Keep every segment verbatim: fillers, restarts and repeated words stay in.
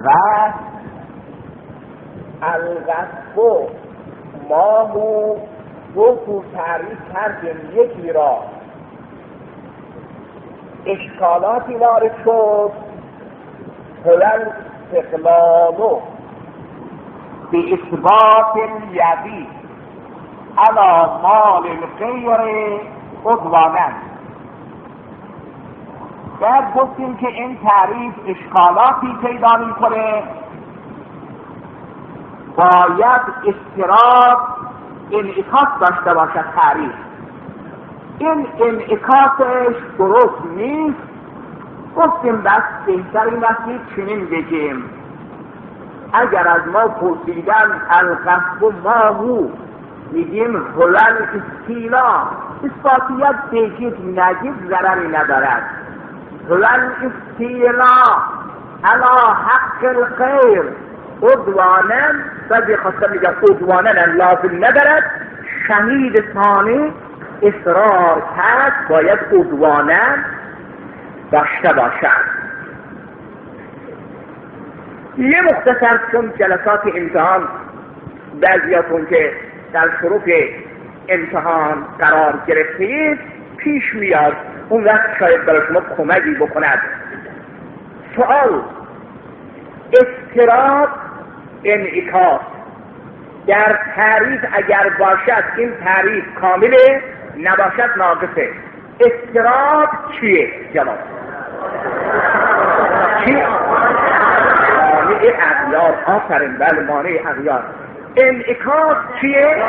و الغصب ما رو دو تو تعریف کردیم. یکی را اشکالاتی وارد شد، هلال استقلالو به اثبات الیدی علی مال الغیر عدوانا. بعد گفتیم که این تعریف اشکالاتی پیدا میکنه، باید اضطراب انعکاس داشته باشد تعریف. این انعکاسش درست نیست. گفتیم بس بهتر این است که چنین بگیم: اگر از ما پرسیدن الغصب ما هو، میگیم هلال استیلا. اثباتیت بگید نگید ضرری ندارد. هلال استیلا علی حق الغیر عدوانا. بعضی خواستم میگم عدوانا لازم ندارد. شهید ثانی اصرار کرد باید عدوانا داشته باشد. یه مختصر، چون جلسات امتحان بعضیاتون که در شروع امتحان قرار گرفتید پیش میاد، اون وقت شاید برای شما کمکی بکند. سوال: اضطراب انعکاس در تعریف اگر باشد این تعریف کامله، نباشد ناقصه. اضطراب چیه؟ جواب چیه؟ مانع اغیار. آفرین، بله، مانع اغیار. انعکاس چیه؟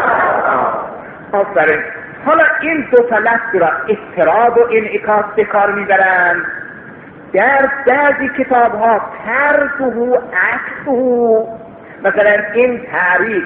آفرین. حالا این دو تا لفظ را اضطراب و انعکاس به کار میبرند. در بعضی کتاب ها طرده عکسه، مثلا این تعریف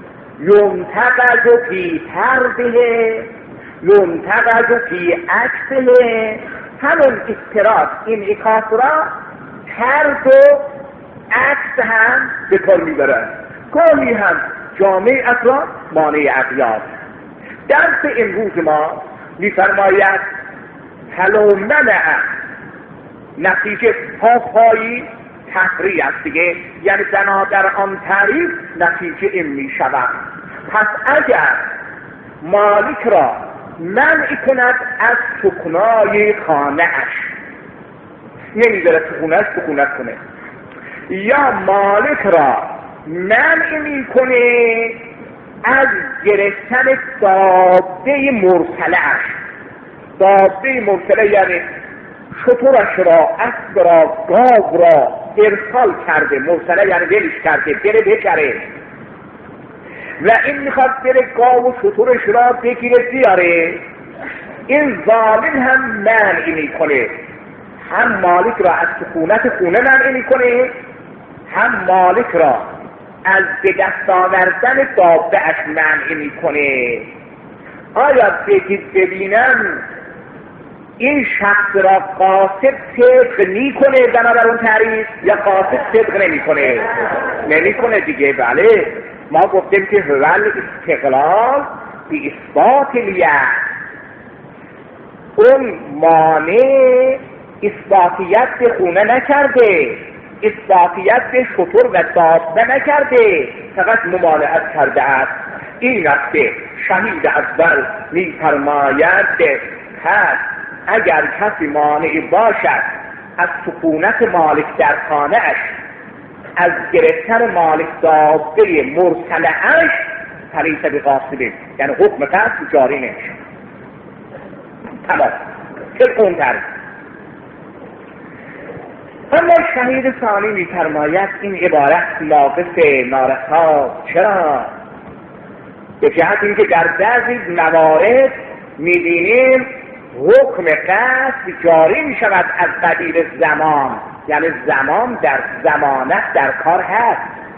ینتقد فی طرده ینتقد فی عکسه، همون اضطراب انعکاس را طرد و عکس هم به کار میبرند. گاهی هم جامعه اصلا مانع اغیار. درس امروز ما میفرماید هلو منع، نتیجه پاسپایی تفریع است دیگه، یعنی بنا در آن تعریف نتیجه این می شود. پس اگر مالک را منع کند از سکنای خانه اش، نمیذاره تو خونهش سکونت کنه، یا مالک را منع می کنه از گرفتن دابه مرسله اش. دابه مرسله یعنی شترش را، اسب را، گاو را ارسال کرده. مرسله یعنی ولش کرده بره بچره، و این میخواد بره گاو و شترش را بگیره بیاره. این ظالم هم منع میکنه، هم مالک را از سکونت خونه منع میکنه، هم مالک را از به دست آوردن دابه اش منع میکنه. آیا بگید ببینم این شخص را قاصد صدق میکنه بنابر اون تعریف، یا قاصد صدق نمیکنه؟ نمیکنه دیگه. بله، ما گفتیم که هول استقلال بی اثبات الیه، اون مانع اثباتیت به خونه نکرده، اثباتیت به شتر و دابه نکرده، فقط ممانعت کرده است. این است که شهید اول میفرماید پس اگر کسی مانع باشد از سکونت مالک در خانه اش، از گرفتن مالک دابه مرسله اش، فلیس بغاصب، یعنی حکم قصد جاری نمیشه. تمام، طبق اون طرز. اما شهید ثانی میفرماید این عبارت ناقص نارسا. چرا؟ به جهت اینکه در بعضی موارد میبینیم حکم قصد جاری می شود از قبیل زمان، یعنی زمان در زمانت در کار هست.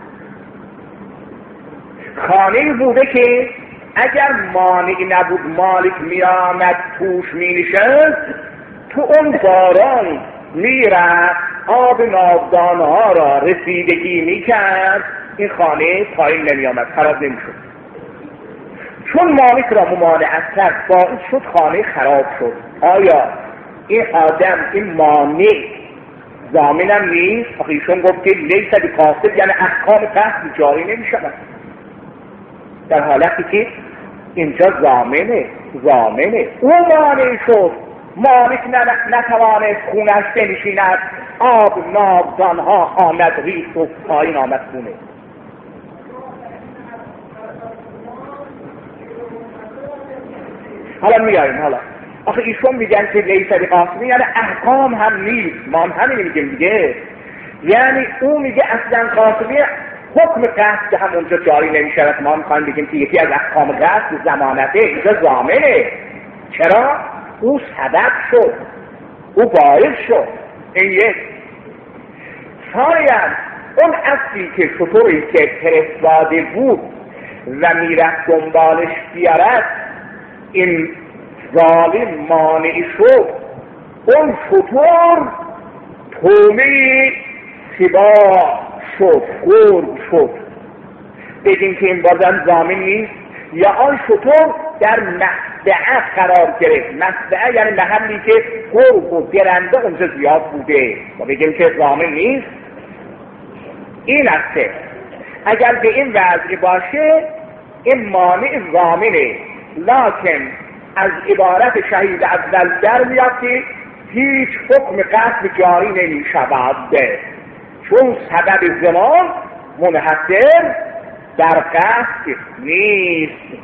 خانه بوده که اگر مانع نبود مالک می آمد توش می نشست، تو اون باران می رفت آب ناودان ها را رسیدگی می کرد، این خانه پایین نمی آمد، خراب نمی شد. چون مالک را ممانعت کرد باعث شد خانه خراب شد. آیا این آدم این مانع ضامنم نیست. آخه ایشون گفت که لیس بقاصد، یعنی احکام قصد جاری نمیشود، در حالتی که اینجا ضامنه ضامنه او مانع شد، مالک نتوانست خونش بنشیند، آب ناودانها آمد ریخت و پایین آمد خونه. حالا میاریم حالا آخه ایشون میگن که لیس بقاصدی، یعنی احکام هم نیست. ما هم همین میگیم دیگه، یعنی او میگه اصلا قاصدی حکم قصد همونجا جاری نمیشود. ما میخوایم بگیم که یکی از احکام قصد ضمانته، اینجا ضامنه. چرا؟ او سبب شد، او باعث شد. این یک. ثانیاً اون اصلی که شطوری که فرستاده بود و میرفت دنبالش بیارد، این ظالم مانع شد، اون شطور تومه سبا شد، خورد شد. بگیم که این بازم ضامن نیست. یا آن شطور در مصدعه قرار گرفت. مصدعه یعنی محلی که خورد و درنده اونجا زیاد بوده، ما بگیم که ضامن نیست. این است اگر به این وضع باشه این مانع ضامنه، لکن از عبارت شهید اول در میاد که هیچ حکم قصد جاری نمی شود، چون سبب زمان منحصر در قصد نیست.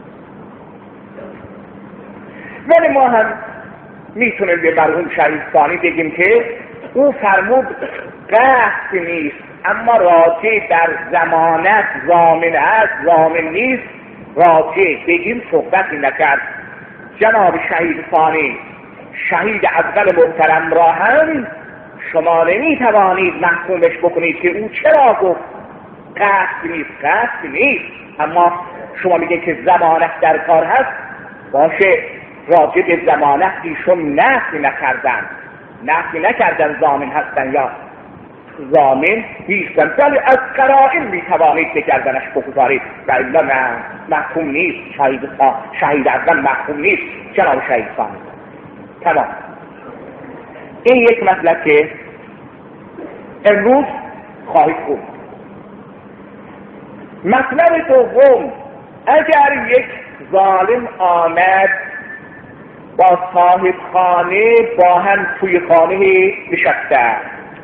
ولی ما هم میتونیم به مرحوم شهید ثانی بگیم که او فرمود قصد نیست، اما راجع در ضمانت ضامن است، ضامن نیست، راجع به این صحبتی نکرد. جناب شهید ثانی، شهید اول محترم را هم شما نمی توانید محکومش بکنید که او چرا گفت قصد نیست. قصد نیست، اما شما میگید که ضمانت در کار هست. باشه، راجع به ضمانت ایشون نفی نکردن، نفی نکردن ضامن هستن یا ضامن نیستن، ولی از قرائن میتوانید بگردنش بگذارید و الا محکوم نیست. شهید شهید اول محکوم نیست، جناب شهید ثانی. تمام. این یک مطلب که امروز خواهید بود. مطلب دوم، اگر یک ظالم آمد با صاحب خانه با هم توی خانه نشسته،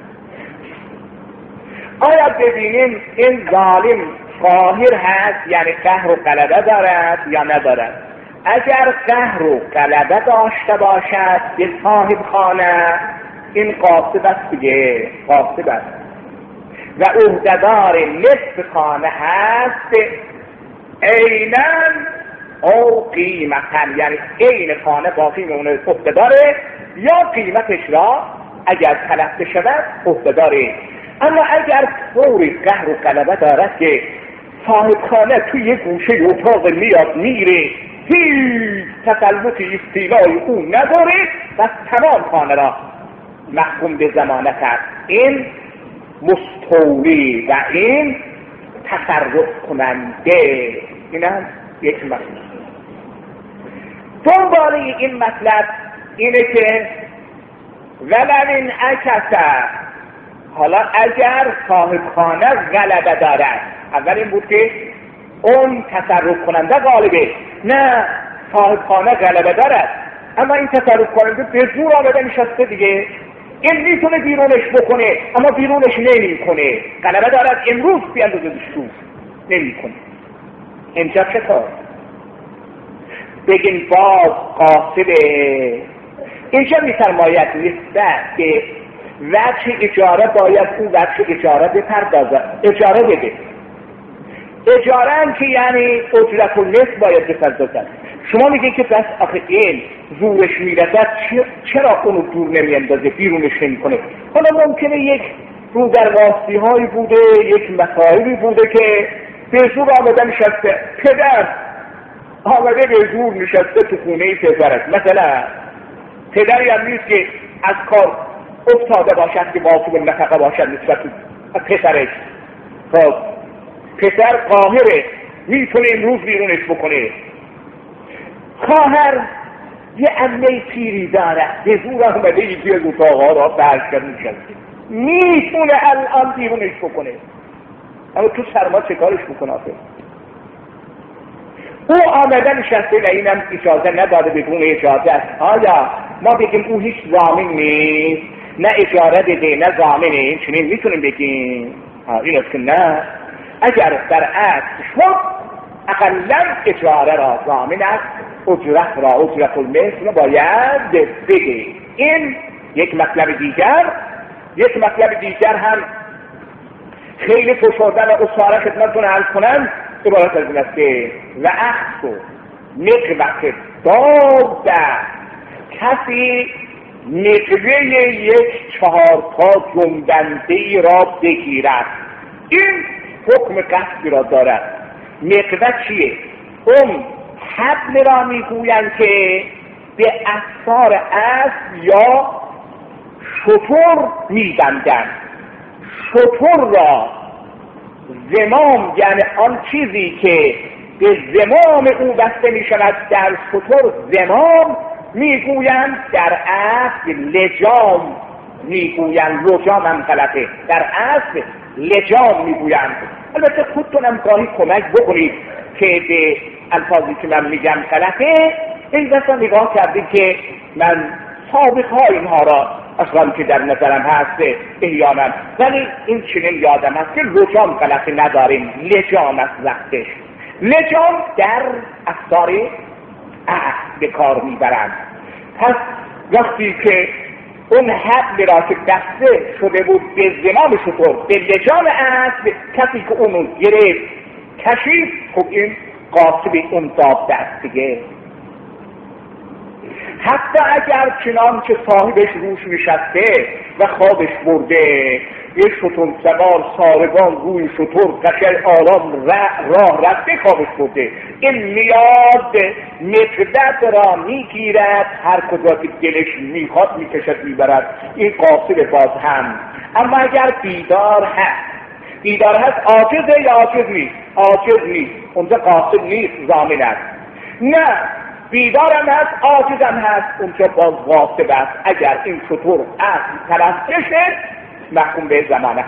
آیا ببینیم این ظالم قاهر هست، یعنی قهر و غلبه دارد یا ندارد؟ اگر قهر و غلبه داشته باشد به صاحب خانه، این قاصد است دیگه، قاصد است و عهده‌دار نصف خانه هست، عیناً او قیمتاً، یعنی عین خانه باقی میمونه عهده‌داره، یا قیمتش را اگر تلف بشود عهده‌داره. اما اگر طوری قهر و غلبه دارد که صاحب خانه توی یک گوشه اتاق میاد میره، هیچ تسلط استیلای او نداره، و تمام خانه را محکوم به ضمانت است، این مستولی و این تصرف کننده. این هم یک مطلب. دنباله این مطلب اینه که ولن اکسه، حالا اگر صاحب خانه غلبه دارد، اول این بود که اون تصرف کننده غالبه، نه صاحب خانه غلبه دارد اما این تصرف کننده به زور آمده نشسته دیگه، این میتونه بیرونش بکنه اما بیرونش نمی کنه، غلبه دارد امروز بیاندازه دشتون نمی کنه. اینجا چطور؟ بگین باز قاصده. اینجا میفرماید نسبت که وجه اجاره باید اون وجه اجاره بپردازه، اجاره بده. اجاره هم که یعنی اجرت النصف باید بپردازه. شما میگه که بس آخه این زورش میرسد، چرا اونو دور نمیاندازه، بیرونش نمیکنه؟ حالا ممکنه یک رو در واسطی هایی بوده، یک مسائلی بوده که به زور آمده نشسته، پدر آمده به زور نشسته تو خونه پسرش. مثلا پدری هم نیست که از کار افتاده باشد که واجب النفقه باشد نسبت به پسرش. خب پسر قاهره، میتونه امروز بیرونش بکنه. خواهر یه عمه پیری داره، به زور آمده یکی از اتاقها را برش کرد نشسته. میتونه الان بیرونش بکنه، اما تو سرما چه کارش بکنه آخه؟ او آمده نشسته و اینم اجازه نداده بدون اجازه است. آیا ما بگیم او هیچ ضامن نیست، نه اجاره بده نه ضامنه، این چنین میتونیم بگیم؟ این است که نه، اگر در اصل شد اقلا اجاره را ضامن است، اجرت را اجرت المثل باید بده. این یک مطلب دیگر. یک مطلب دیگر هم خیلی فشرده و اصاره خدمتتون عرض کنم، عبارت از این است که و اخص و نقوت داد کسی نقوه یک چهارتا جنبنده ای را بگیرد، این حکم قصدی را دارد. نقوه چیه؟ اون حبل را میگویند که به افسار اسب یا شتر میبندند. شتر را زمام، یعنی آن چیزی که به زمام او بسته می شود در شتر زمام میگویند، در اصل لجام میگویند. لجام هم غلطه، در اصل لجام میگویند. البته خودتونم گاهی کمک بکنید که به الفاظی که من میگم غلطه. این دستا نگاه کردید که من سابق ها اینها را اصلا که در نظرم هست احیانا، ولی این چنین یادم هست که لجام غلطی نداریم، لجام است وقتش. لجام در افسار عهد به کار میبرند. پس وقتی که اون حبل را که دسته شده بود به زمام شطور به لجام عهد، کسی که اونو گرفت کشید، خب این قاصب اون داد دست دیگه. حتی اگر چنانچه صاحبش روش نشسته و خوابش برده، یک شتر سوار ساربان روی شتر قشر آرام راه رفته خوابش برده، این میاد نقدت را میگیرد، هر کجا که دلش میخواد میکشد میبرد. این قاصد باز هم. اما اگر بیدار هست، بیدار هست عاجزه یا عاجز نیست؟ عاجز نیست، اونجا قاصد نیست، ضامن است. نه، بیدارم هست عاجزم هست، اونجا باز قاصب است. اگر این شطور اصل طرف بشه محکوم به زمانه.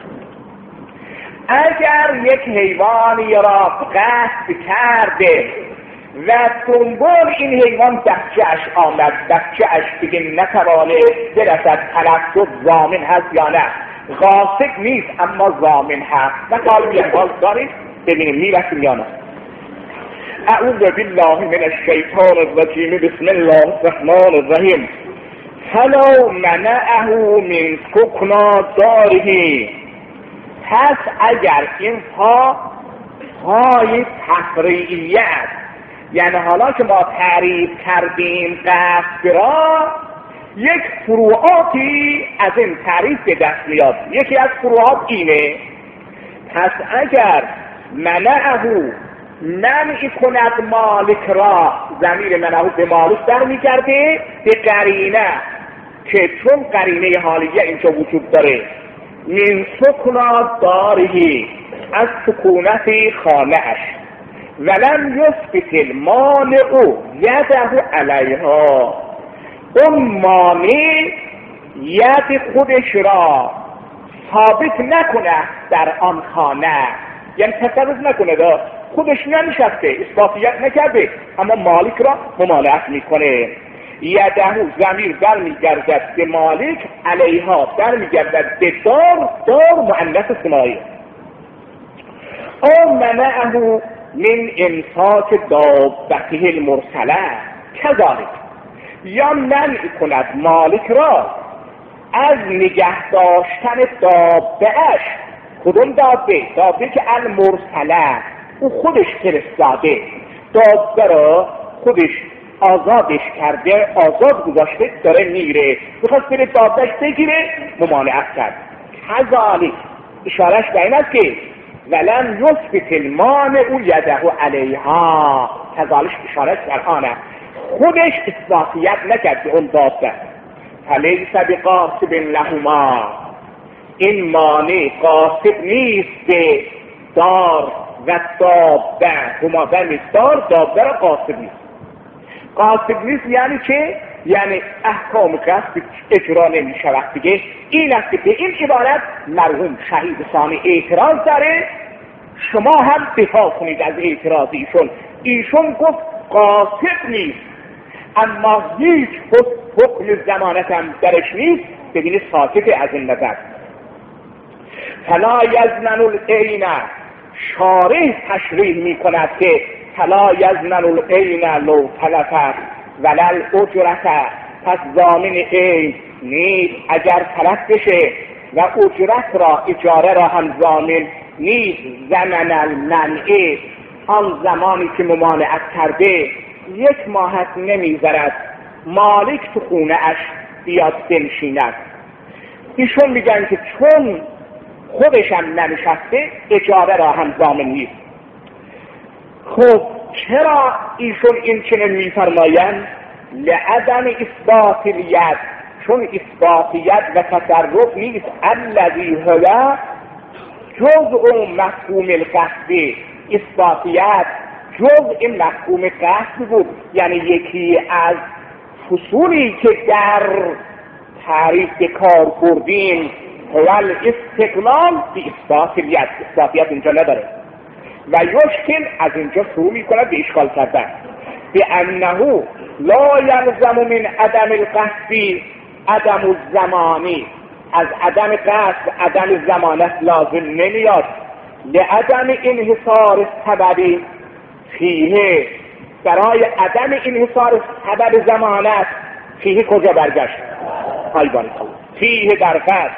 اگر یک حیوانی را قصد کرده و دنبال این حیوان بچه‌اش آمد، بچه‌اش دیگه نتوانه برسد، طرف شد، ضامن هست یا نه؟ قاصد نیست اما ضامن هست. و قالب یکبال دارید ببینیم میرسیم یا نه. اعوذ بالله من الشیطان الرجیم. بسم الله الرحمن الرحیم. فلو منعه من سکنا داره. پس اگر این پا پای تفریعیت، یعنی حالا که ما تعریف کردیم قصد را، یک فروعاتی از این تعریف به دست میاد. یکی از فروعات اینه. پس اگر منعه منع کند مالک را، ضمیر منعه به مالک در میگرده، به قرینه، که چون قرینه حالیه اینجا وجود داره، من سکنا داره، از سکونت خانه اش، ولم یثبت المانع یده علیها، اون مانع ید خودش را ثابت نکنه در آن خانه، یعنی تصرف نکنه، دا خودش ننشسته، اثباتیت نکرده، اما مالک را ممانعت میکنه. یده ضمیر در میگردد به مالک، علیها در میگردد به دار، دار مؤنث ثنایی. او منعه من امساک دابته المرسله کذالک، یا منع کند مالک را از نگه داشتن دابه‌اش. کدوم دابه؟ دابه که المرسله، او خودش فرستاده، دابه را خودش آزادش کرده، آزاد گذاشته، داره میره، بخواست بره دابهش بگیره، ممانعت کرد. کذالک اشارش به این است که ولن یثبت المانع یده علیها، کذالک اشارش در آنه، خودش اثباتیت نکرد به اون دابه. فلیس بقاصب لهما، این مانع قاصب نیست به دار و دابه، هما در نیست، دار دابه را قاصب نیست. قاصب نیست یعنی که یعنی احکام قصد اجرا نمی شود دیگه. این است که به این عبارت مرحوم شهید ثانی اعتراض داره. شما هم دفاع کنید از اعتراض ایشون. ایشون گفت قاصد نیست اما هیچ حکم ضمانت هم درش نیست، ببینید ساکت از این نظر. فلا یزمن العین، شارح تشریح می کند که فلا یزمن العین لو تلفت ولل اجرت، پس ضامن عین نیست اگر تلف بشه و اجرت را اجاره را هم ضامن نیست. زمن المنع، آن زمانی که ممانعت کرده یک ماهت نمیذارد مالک تو خونه اش بیاد بنشیند. ایشون میگن که چون خودش هم ننشسته اجاره را هم ضامن نیست. خب چرا ایشون این چنین میفرمایند؟ لعدم اثبات الید، چون اثبات ید و تصرف نیست. الذی هو جزء مفهوم القصد، اثباتیت جزء مفهوم قصد بود، یعنی یکی از فصولی که در تعریف به کار بردیم هو الاستقلال به اثبات الید. اثباتیت اینجا نداره و یشکل از اینجا شروع میکنه به اشکال کردن به انه لا یلزم من عدم القصد عدم الزمانی، از عدم قصد عدم زمانت لازم نمیاد. لعدم انحصار سببی فیه، برای عدم انحصار سبب زمانت فیه کجا برگشت؟ های باری فیه در قصد.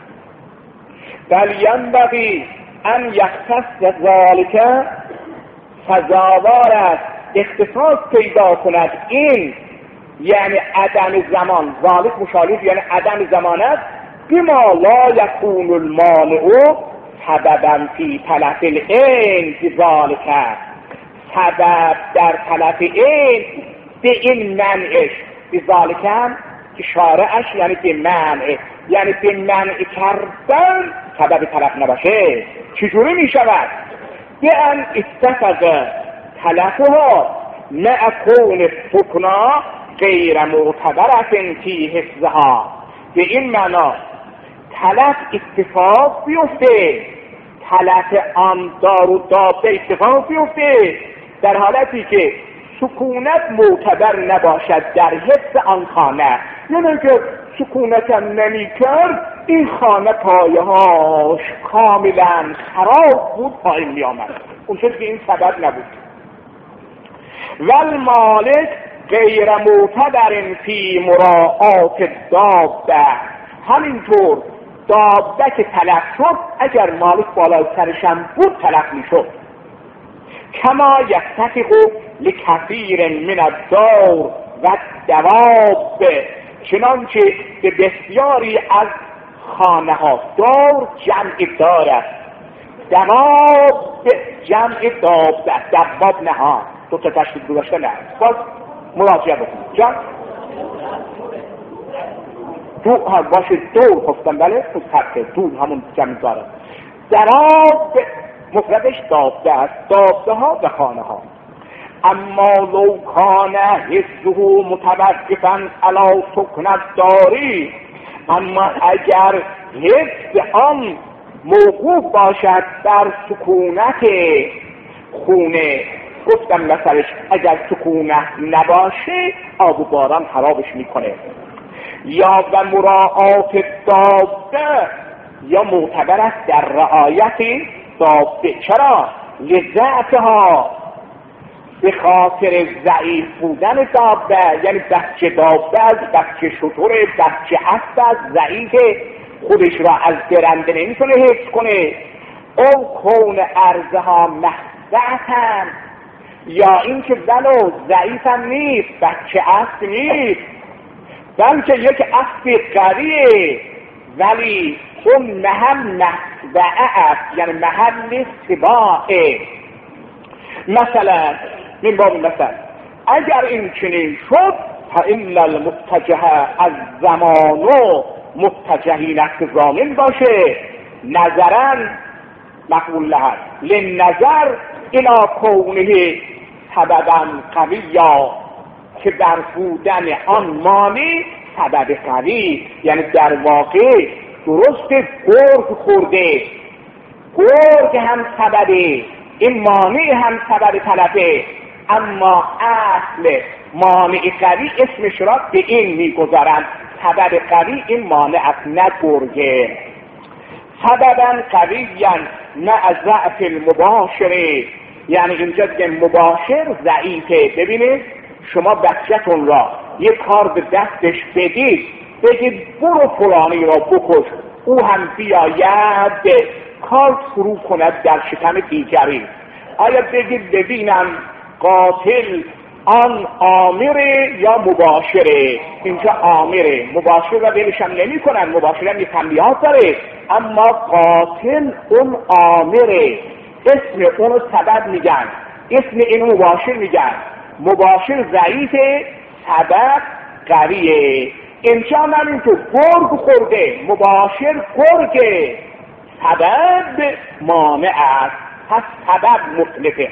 بل ینبغی ان یختص ذالک، سزاوار است اختصاص پیدا کند این، یعنی عدم زمان، ذالک مشالف یعنی عدم زمانت، بما لا یکون المانع سببا فی تلف العین بذالک، سبب در تلف عین به این منعش، بذالک هم که شارعش یعنی به منع، یعنی به منع کردن سبب تلف نباشه. چجوری می شود؟ به ان اتفق تلفها مع کون سکنا غیر معتبرت فی حفظها، به این معنا تلف اتفاق بیفته، تلف آن دار و دابه اتفاق بیفته در حالتی که سکونت معتبر نباشد در حفظ آن خانه. یعنی که سکونت هم نمی کرد این خانه پایه هاش کاملا خراب بود، پایین می آمد، اون چیز که این سبب نبود. والمالک غیر معتبر فی مراعات دابه، همینطور دابه که تلف شد اگر مالک بالای سرشم بود تلف می شد. کما یفتقه لکثیر من الدار و دواب، چنانچه به بسیاری از خانه ها، دار جمع دار است، دواب جمع داب، دواب نه ها، دو تا تشکیل گذاشته نه، باز مراجعه بکنید جان دو ها باشه، دور خفتن بله تو ترکه دور همون جمع داره. دواب مفردش دابده است، دابده ها و خانه ها. اما لو کان حفظه متوقفا علی سکن داری، اما اگر حفظ آن موقوف باشد بر سکونت خونه، گفتم مثلش اگر سکونت نباشه آب و باران خرابش میکنه، یا و مراعات دابه، یا معتبر است در رعایت دابه. چرا؟ لذاتها، به خاطر ضعیف بودن دابه، یعنی بچه دابه از بچه شطور بچه اسب از ضعیف خودش را از برنده نمیتونه حفظ کنه. او کون ارزها محضعتن، یا اینکه ولو ضعیف هم نیست، بچه اسب نیست، بلکه یک اسب قویه ولی اون محل محضعه است، یعنی محل سباعه. مثلا من باب مثلا اگر این چنین شد فإن المتجه از زمانو متجهین است ضامن باشه، نظرا مقبول لها لنظر الى کونه سببا قویا، که در بودن آن مانع سبب قوی، یعنی در واقع درست گرگ خورده، گرگ هم سببه، این مانع هم سبب تلفه، اما اصل مانع قوی اسمش را به این میگذارند سبب قوی، این مانع است نه گرگه. سببا قویا نه ضعف المباشره، یعنی اینجا دیگه مباشر ضعیفه. ببینید شما بچه‌تون را یک کار به دستش بدید، بگید برو فلانی را بکش، او هم بیاید کار شروع کند در شکم دیگری، آیا بگید ببینم قاتل آن آمره یا مباشره؟ اینجا آمره، مباشر را بلشم نمی کنن، مباشر هم یک تنبیهات داره، اما قاتل اون آمره، اسم اونو سبب میگن، اسم اینو مباشر میگن. مباشر ضعیفه، سبب قویه. اینجا من اینجا گرگ خورده، مباشر گرگه، سبب مانع است، پس سبب مطلقه.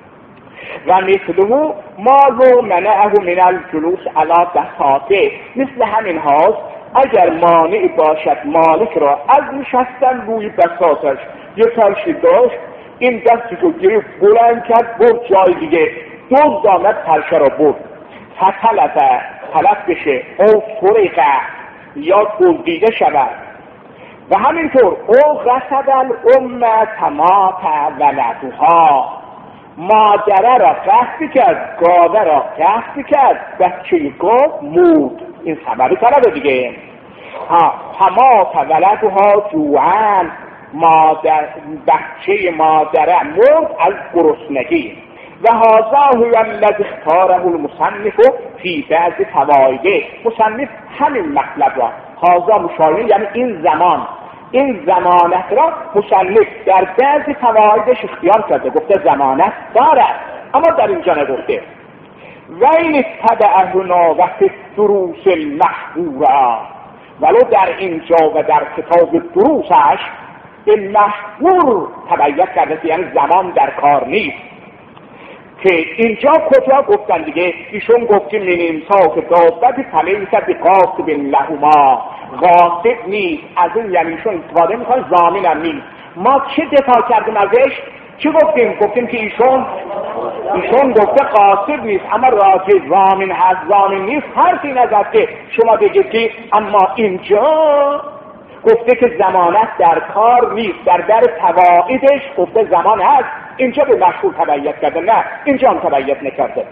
و مثله ما لو منعه من الجلوس علی بساطه، مثل همین هاست اگر مانع باشد مالک را از نشستن روی بساطش، یه فرشی داشت، این دستی رو گرفت بلند کرد برد جای دیگه، دزد آمد فرشه را برد، فتلفه تلف بشه او سرقه یا دزدیده شود. و همینطور او غصب الام تمات ولدها، مادره را قصد کرد، گاوه را قصد کرد، بچه گاو مرد، این سبب طلب دیگه. ها تمات ولدها جوعان، مادر بچه مادره مرد از گرسنگی. و هذا هو الذی اختاره المصنف فی بعض فوایده، مصنف همین مطلب را، هذا مشاهده یعنی این زمان، این زمانت را مصنف در بعض فوایدش اختیار کرده، گفته زمانت دارد اما در اینجا نگفته. و این اتبعهنا و فی الدروس المحبورا، ولو در اینجا و در کتاب دروسش این محبور تبعیت کرده، یعنی زمان در کار نیست. که اینجا کجا گفتن دیگه؟ ایشون گفتیم من انسا که دادت فلیست بقاصب لهما، قاصب نیست، از این یعنی ایشون استفاده میکنه ضامن هم نیست. ما چه دفاع کردیم ازش؟ چه گفتیم؟ گفتیم که ایشون ایشون گفته قاصب نیست، اما راجع ضامن هست ضامن نیست حرفی نزد که شما بگید که اما اینجا گفته که زمانت در کار نیست، در در فوائدش گفته زمان هست، اینجا به مشهور تبعیت کرده، نه اینجا هم تبعیت نکرده.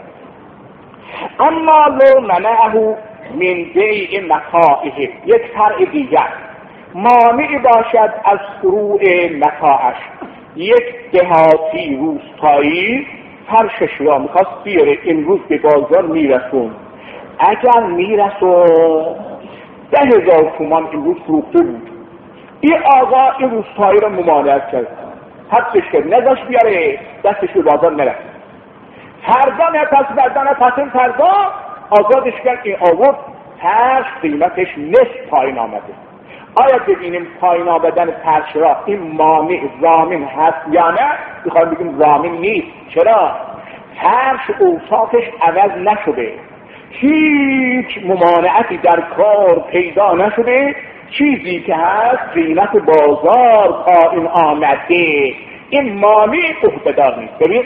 اما لو منعه من بیع متاعه، یک فرع دیگر مانع باشد از فروع متاعش، یک دهاتی روستایی فرشش را میخواست بیاره، این روز به بازار میرسون، اگر میرسون ده هزار تومان این روز فروخته بود، این آقا این روستایی را ممانعت کرد، حدش کرد، نذاش بیاره، دستش به بازار نرفت. فردا نه پس فردا نه پس فردا آزادش کرد، این آورد فرش قیمتش نصف پایین آمده. آیا ببینیم پایین آمدن فرش را این مانع ضامن هست یا نه؟ میخوایم بگیم ضامن نیست. چرا؟ فرش اوصافش عوض نشده، هیچ ممانعتی در کار پیدا نشده، چیزی که هست قیمت بازار پایین آمده، این مانع عهده‌دار نیست. ببین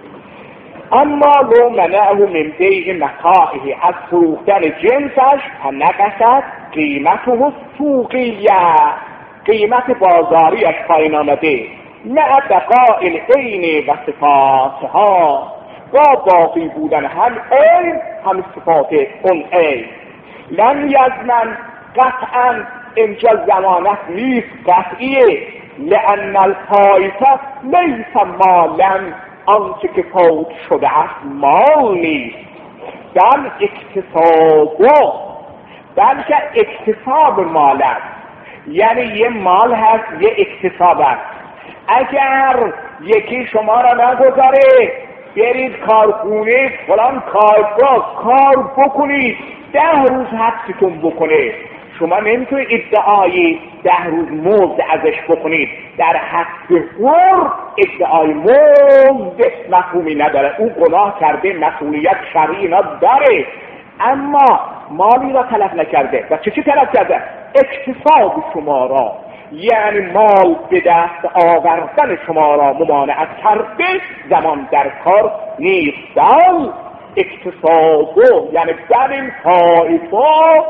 اما لو منعه من بیع متاعه، از فروختن جنسش فنقصت قیمته سوقیه، قیمت بازاریش پایین آمده، مع بقاء العین و صفاتها، با باقی بودن هم عین هم صفات اون عین. لم یضمن قطعا اینجا ضمانت نیست قطعیه، لأن الفائت لیس مالا، آنچه که فوت شده است مال نیست، بل اکتساب، بلکه اکتساب مال است، یعنی یه مال هست یه اکتساب است. اگر یکی شما را نگذاره برید کارخونه فلان کارگاه کار بکنید، ده روز حبستون بکنه، شما نمیتونید ادعای ده روز مزد ازش بکنید. در حق حر ادعای مزد مفهومی نداره. او گناه کرده، مسئولیت شرعی اینا داره، اما مالی را تلف نکرده. و چه چی تلف کرده؟ اکتساب شما را، یعنی مال به دست آوردن شما را ممانعت کرده زمان در کار نیست. بل اکتساب یعنی در این طایفه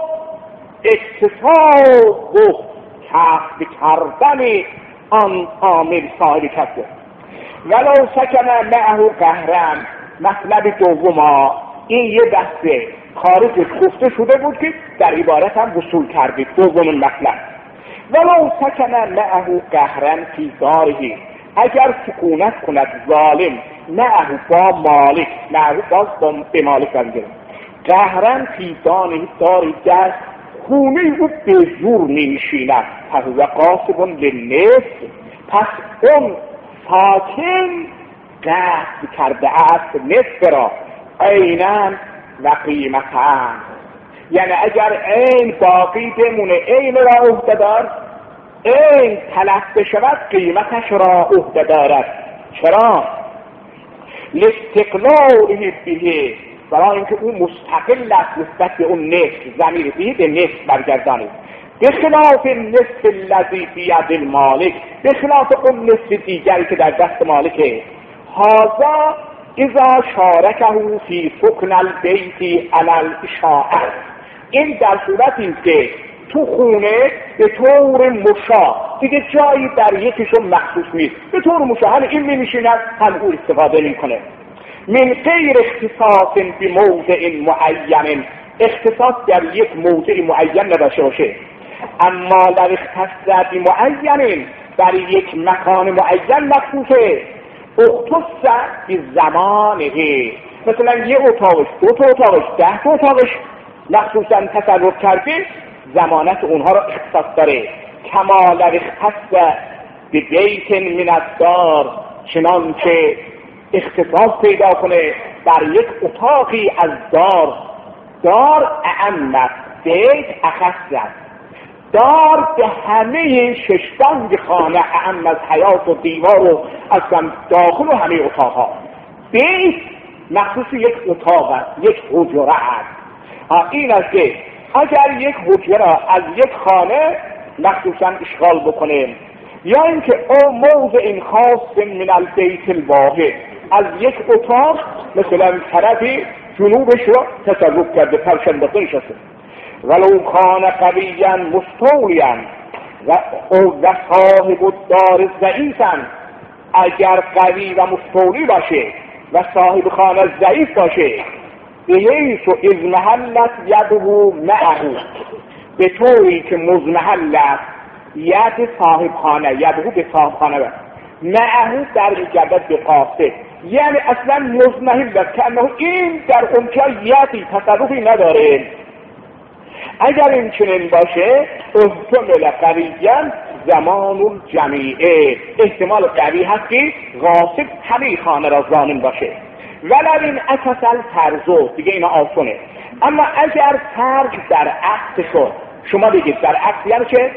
اکتساب و کسب کردن آن عامل صاحب کسب. ولو سکن معه قهرن، مطلب دوم این یه بحثه خارج گفته شده بود که در عبارت هم وصول کردید. دوم مطلب ولو سکن معه قهرن فی داره، اگر سکونت کند ظالم معه با مالک، معه باز با به مالک برمیگرد، قهرن فی داره در خونه او به زور نمیشیند، پس و قاسب للنصف، پس اون ساکن قصد کرده است نصف را عیناً و قیمتاً، یعنی اگر عین باقی بمونه عین را عهده دار، عین تلف بشود قیمتش را عهده دارد. چرا؟ لاستقلاله به، برای اینکه اون مستقل است نسبت به اون نصف، ضمیر به به نصف برگردانید، به خلاف نصف الذی فی ید المالک، به خلاف اون نصف دیگری که در دست مالکه. هذا اذا شارکه فی سکن البیت علی الاشاعه، این در صورتی که تو خونه به طور مشاع، دیگه جایی در یکیشون مخصوص نیست، به طور مشاع هم این می‌نشیند هم او استفاده می‌کنه. من غیر اختصاص به موضع معین، اختصاص در یک موضع معین نداشته باشه. اما در اختصاص معین در یک مکان معین مخصوصه، اختصاص به زمانه، مثلا یه اتاقش، دو تا اتاقش، ده تا اتاقش مخصوصا تصرف کرده، زمانت اونها را اختصاص داره. کما در اختصاص به بیت من الدار، چنانچه اختصاص پیدا کنه در یک اتاقی از دار. دار اعم، بیت اخص است. دار به همه ششبند خانه اعم از حیاط و دیوار و اصلا داخل و همه اتاقها. بیت مخصوص یک اتاق است، یک حجره است. این است که اگر یک حجره از یک خانه مخصوصا اشغال بکنه، یا اینکه او موضع خاص من البیت الواحد، از یک اتاق مثلا طرفی جنوبش رو تصرف کرده، پرشنبه نشسته، ولو کان قویا مستولیا و و صاحب الدار ضعیفا، اگر قوی و مستولی باشه و صاحب خانه ضعیف باشه، بحیث و اذ محلت یده معه، به طوری که مزمحلت ید صاحب خانه، یده به صاحب خانه معه در جدد به قاصد، یعنی اصلا مزمحل است که انه این در اونجا یدی تصرفی نداره. اگر این چنین باشه احتمال قویاً زمان الجمیعه، احتمال قوی هست که غاصب همه خانه را ضامن باشه. ولکن اکسل فرضو، دیگه اینا آسونه. اما اگر فرض در عکس شد، شما بگید در عکس یعنی چه؟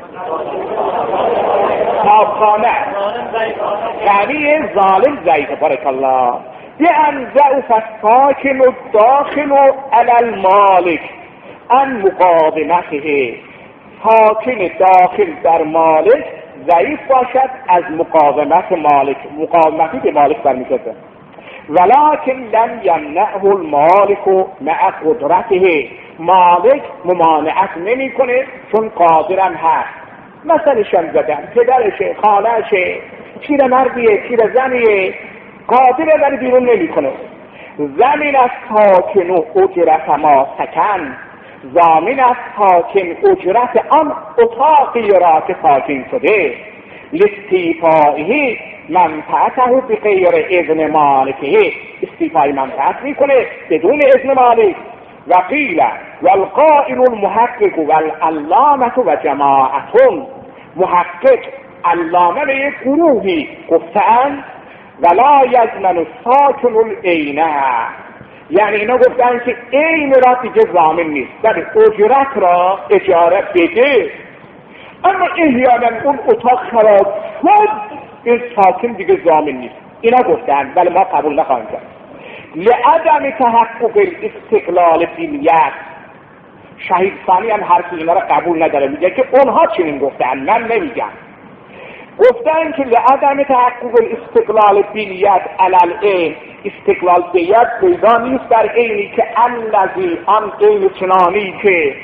صاحبخانه قوی ظالم ضعیف، بارک الله، بأن ضعف الساکن الداخل علی المالک ان مقاومته، ساکن داخل در مالک ضعیف باشد از مقاومت مالک، مقاومتی به مالک برمی‌گرده. ولکن لم یمنعه المالک مع قدرته، مالک ممانعت نمی کنه چون قادرم هست. مثلا شن زدن پدرشه، خالهشه، چیر مردیه، چیر زنیه، قادره ولی بیرون نمی کنه. زمین از ساکن و اجرت ما سکن، زامین از ساکن اجرت آن اتاقی را که ساکن شده، لاستیفائه منفعته بغیر اذن مالکه، استیفای منفعت میکنه بدون اذن مالک. و قیل والقائل المحقق والعلامه و جماعتون، محقق علامه به یک گروهی گفتن ولا یضمن ساکن العینه، یعنی اینا گفتن که عین را دیگه ضامن نیست، ولی اجرت را اجاره بده. اما احیانا اون اتاق خراب شد، این ساکن دیگه ضامن نیست. اینا گفتن ولی ما قبول نخواهیم کرد. لعدم تحقق استقلال فیلیت. شهید ثانی هم حرف اینا را قبول نداره، میگه که اونها چنین گفتن، من نمیگم. گفتن که لعدم تحقق استقلال فیلیت علل عین، استقلال فیلیت پیدا نیست در عینی که الذی، آن عین چنانی که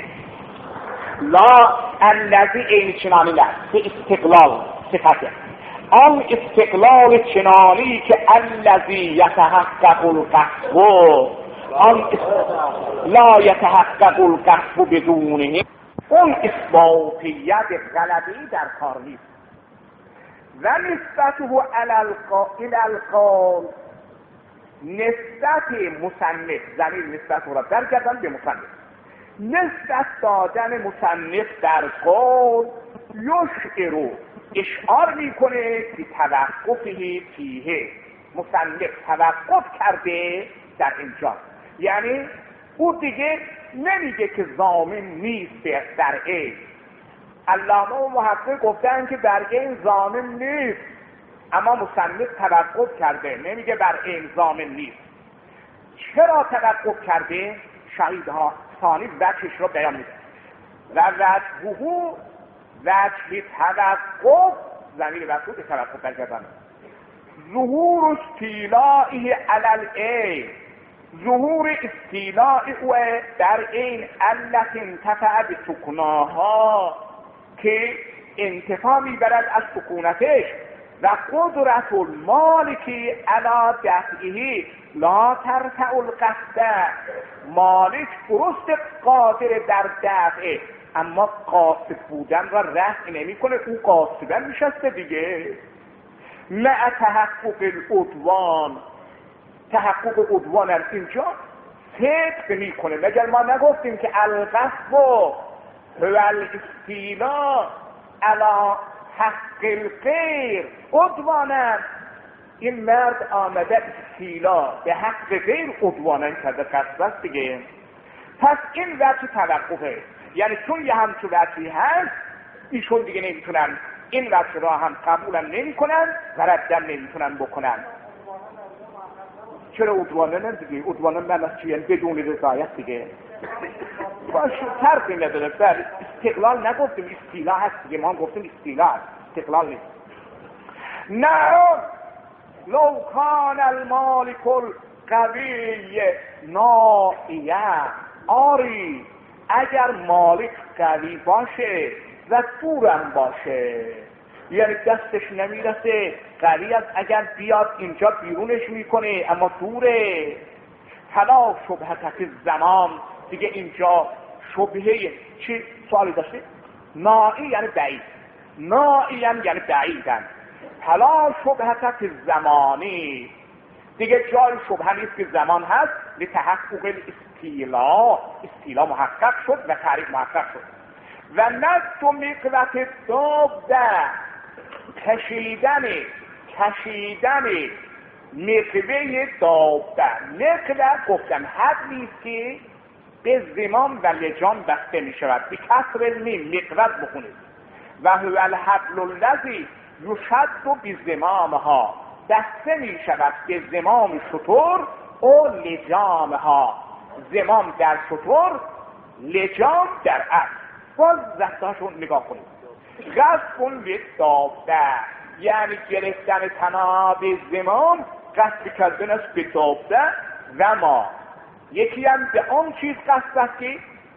لا الذی عین چنانی نه به استقلال صفته، آن استقلال چنانی که الذی یتحقق القصب، آن لا یتحقق القصب بدونه، اون اثباتیت غلبی در کار نیست. و نسبته علی القول، نسبت مصنف، زمین نسبت را در کردن به مصنف، نسبت دادن مصنف در قول یشعر، اشعار میکنه که توقفی فیه، مصنف توقف کرده در اینجا، یعنی او دیگه نمیگه که ضامن نیست در این. علامه و محقق گفتن که در این ضامن نیست، اما مصنف توقف کرده، نمیگه بر این ضامن نیست. چرا توقف کرده؟ شهیدها ثانی وجهش رو بیان میده. و وجهه، وجه توقف، ضمیر وصول به توقف برگردانه. ظهور استیلائه علی العین، ظهور استیلاء او در این علت انتفع به سکوناها، که انتفاع میبرد از سکونتش، و قدرت المالکی علی دفعه لا ترفع القصد، مالک درست قادر در دفعه، اما قاصد بودن را رفع نمی کنه، اون قاصدا میشسته دیگه. مع تحقق العدوان، تحقق عدوان هم اینجا صدق می کنه. مگر ما نگفتیم که القصد و الاستیلاء علی حق الغیر عدوانا، این مرد آمده استیلاء به حق غیر عدوانا کرده، قصد است دیگه. پس این وجه توقفه، یعنی چون یه همچون وجهی هست، ایشون دیگه نمیتونن این وجه را هم قبولم نمی کنن و ردم نمیتونن بکنن. چرا عدوانه نه دیگه؟ عدوانه من از چیه؟ بدون رضایت دیگه باشه، فرقی نداره. بر استقلال نگفتیم، استیلا هست دیگه، ما هم گفتیم استیلا هست، استقلال نیست. نه لو کان المالک القوی نائیه، آری اگر مالک قوی باشه و دورم باشه، یعنی دستش نمیرسه، قوی است، اگر بیاد اینجا بیرونش میکنه اما دوره، فلا شبهت فی الزمان، دیگه اینجا شبهه چی سوالی داشته؟ نائی یعنی بعید، نائی یعنی بعیدن، فلا شبهت فی الزمانی، دیگه جای شبهه نیست که زمان هست. لتحقق الاستیلاء، استیلاء محقق شد و تعریف محقق شد. و نزد و مقوت دابده، کشیدن کشیدن مقوه دابده، مقوه گفتن حد نیست که به زمام و لجام بسته می شود، به کسر المیم مقوت بخونید. و هو الحبل الذی یشد بزمامها، دسته می شود به زمام شطور او لجامها، زمام در شطور، لجام در اسب. باز زفتاشون نگاه کنید. غصب به دابده، یعنی گرفتن تناب زمام، قصد کردن است به دابده. و ما یکی هم به آن چیز قصد است که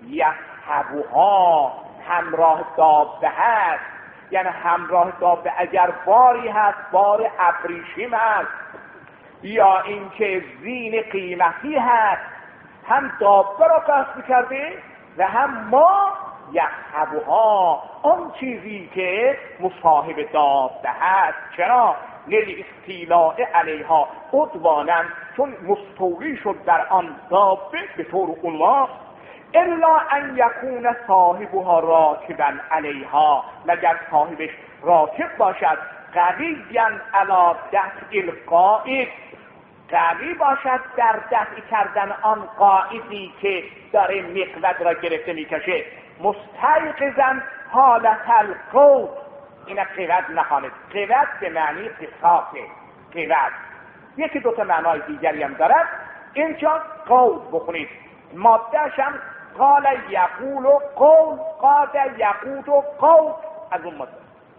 یصحبها، همراه دابده هست، یعنی همراه دابده اگر باری هست، بار ابریشم هست، یا اینکه زین قیمتی هست، هم دابده را قصد کرده و هم ما یصحبها، آن چیزی که مصاحب دابده هست. چرا؟ لیل استیلاء علیها عدوانا، چون مستولی شد در آن دابه به طور عنوان. الا ان یکون صاحبها راکبا علیها، مگر صاحبش راکب باشد، قویا علی دفع القائد، قوی باشد در دفع کردن آن قائدی که داره مقود را گرفته میکشه. مستيقظا حالت القود، این قود نخوانید، قود به معنی قصاصه. قود یکی دوتا معنای دیگری هم دارد، اینجا قود بخونید. مادهش هم قال یقول و قول، قاد یقود و قول، از اون ماده.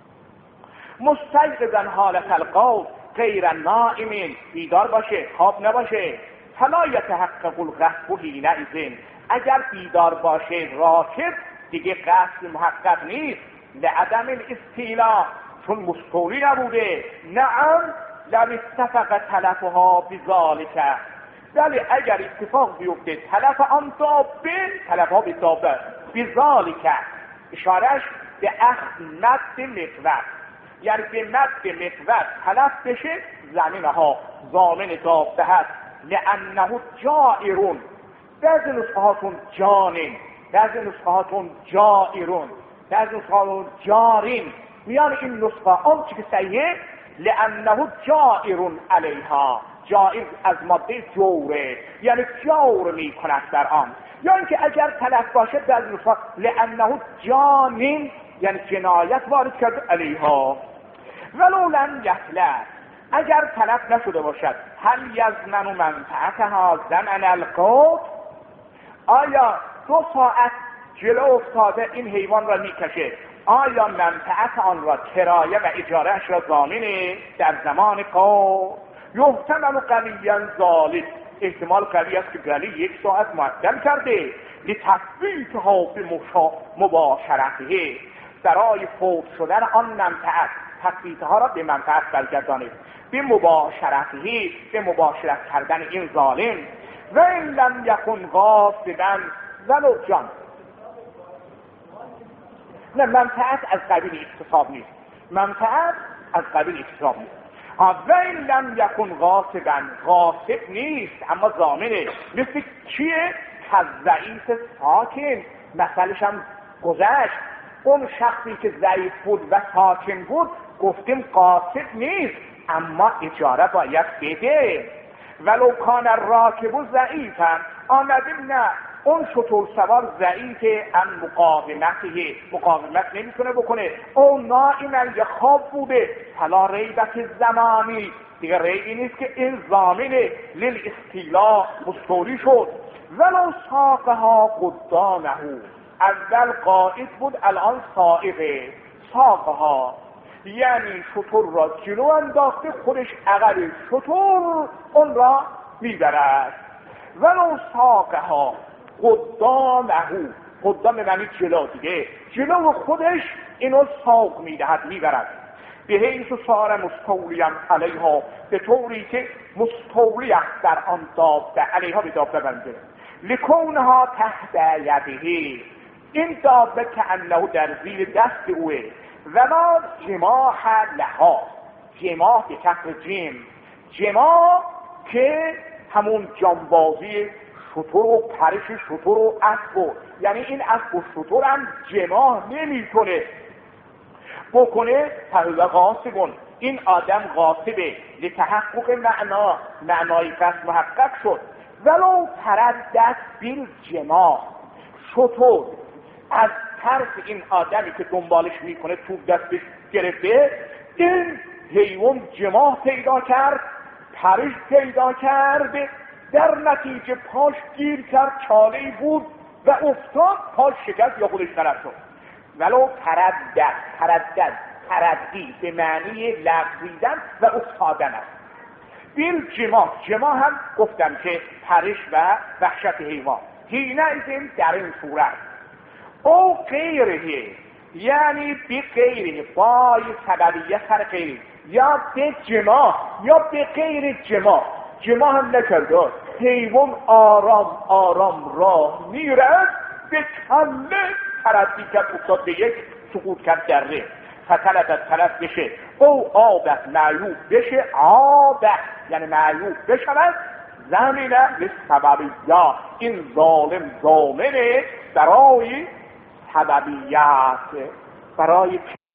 مستيقظا حالت القود غیر نائمین، بیدار باشه، خواب نباشه. فلا یتحقق الغصب حینئذ، اگر بیدار باشه راکب دیگه قصد محقق نیست. لعدم الاستیلاء، چون مستولی نبوده. نعم لم اتفق تلفها بذالک، ولی اگر اتفاق بیفته تلف آن دابه، تلف ها به دابه، بذالک اشارش به اخذ مد مقود، یعنی به مد مقود تلف بشه زمینه ها ضامن دابه هست. لانه جائرون، بعضی نسخه هاتون جانین، بعضی نسخه هاتون جائرون، بعضی نسخه هاتون جارین. میان این نسخه آن چی که صحیحه لانه جائرون علیها، جائر از ماده جوره، یعنی جور می کند در آن. یا اینکه اگر تلف باشه بعضی نسخه لانه جانین، یعنی جنایت وارد کرده علیها. ولو لم یتلف، اگر تلف نشده باشد هل یضمن منفعتها زمن القود، آیا دو ساعت جلو افتاده این حیوان را میکشه، آیا منفعت آن را کرایه و اجارهش را ضامنه در زمان قود؟ یحتمل قویا ذالک، احتمال قوی است که گلی یک ساعت معدل کرده. لتثبیتها بمباشرته، برای فوت شدن آن منفعت تثبیتها را به منفعت برگردانید. به مباشرته، به مباشرت کردن این ظالم. و این لم یکن غاصبا ولو جان، نه منفعت از قبیل اکتساب نیست، منفعت از قبیل اکتساب نیست. و این لم یکن غاصبا، غاصب نیست اما ضامنه. مثل چیه؟ کالضعیف ساکن، مثلش هم گذشت. اون شخصی که ضعیف بود و ساکن بود گفتیم غاصب نیست اما اجاره باید بده. ولو کان الراکب ضعیفا، آمدیم نه اون شتر سوار ضعیفه، ان مقاومته، مقاومت نمیتونه بکنه، او نائما یا خواب بوده، فلا ریبت زمانی، دیگه ریبی نیست که این ضامنه للاستیلاء، مستولی شد. ولو ساقها قدامه، اول قائد بود الان سائقه. ساقها یعنی شتر را جلو انداخته، خودش عقب شتر اون را میبرد. ولو ساقها قدامه، قدام معنی جلو دیگه، جلو خودش اینو ساق میدهد، میبرد. به حیث صار مستولیم علیها، به طوری که مستولی است در آن دابه، علیها به دابه بنده. لکونها تحت یده، این دابه که انه در زیر دست اوه. و ما جماح لها، جماح به کسر جیم، جماح که همون جانبازی شتر و پرش شتر و اسب و، یعنی این اسب و شتر هم جماح نمی کنه بکنه. فهو غاصبون، این آدم غاصبه. لتحقق معنا، معنای قصد محقق شد. ولو تردد بالجماح، شتر از ترس این آدمی که دنبالش میکنه توپ دستش گرفته، این حیوان جماح پیدا کرد، پرش پیدا کرد، در نتیجه پاش گیر کرد، چاله‌ای بود و افتاد، پاش شکست یا خودش طرف شد. ولو تردد، تردد تردی به معنی لغزیدن و افتادن است. بیل جماح، جماح هم گفتم که پرش و وحشت حیوان. هینه این در این صورت او غیره، یعنی بی غیره، بای سببیه سر غیره، یا به جماح یا به غیر جماح. جماح هم نکرده، حیوان آرام آرام راه میرد، به کله تردی کرد، افتاد به یک، سقوط کرد در ره. فتلت تلف بشه، او آبت معیوب بشه، آبت یعنی معیوب بشود، زمینه لسببیه، این ظالم ضامنه برای سببیت، برای